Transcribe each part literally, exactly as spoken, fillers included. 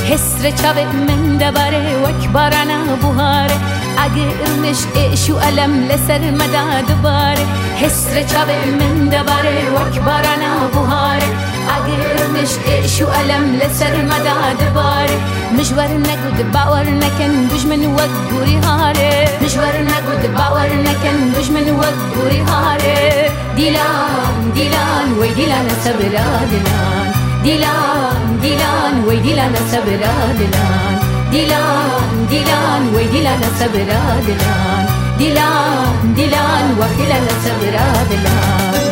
حسر چاوه من دباره وک بارانه بوهاره اگر مش و علم لسر مدا دوباره حسر چاوه من دباره وک بارانه بوهاره اگر مش و علم لسر مدا دوباره مشور نگود باور نکن دشمن وک گوری هاره مشور نگود باور نکن دشمن وک گوری هاره دیلان دیلان وی دیلان صبرا دیلان دیلان دیلان وی دیلان صبرا دیلان دیلان دیلان وی دیلان صبرا دیلان دیلان دیلان و دیلان صبرا دیلان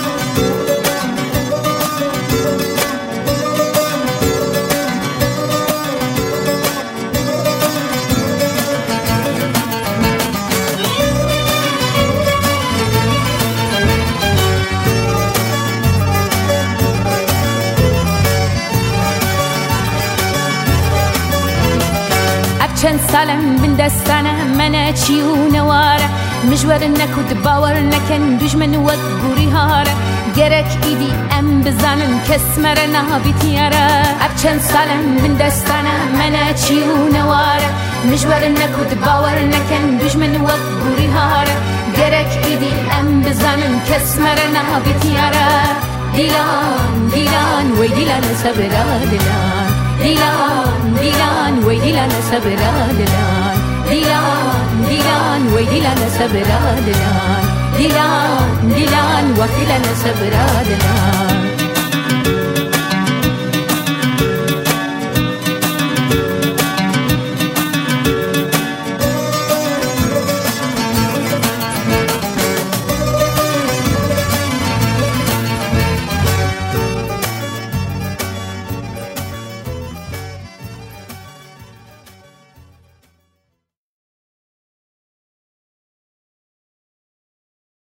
چند سالم بین دستانه من چی و نواره مجور نکود باور نکن دشمن و گوری هاره گرک ایدی ام بزنن کس مره نابیتیاره اب چند سالم بین دستانه من چی و نواره مجور نکود باور نکن دشمن و گوری هاره گرک ایدی ام بزنن کس مره نابیتیاره دیلان دیلان وی دیلان صبرا دیلان دیلان دیلان وی دیلان صبرا دیلان دیلان دیلان وی دیلان صبرا دیلان دیلان دیلان و دیلان صبرا دیلان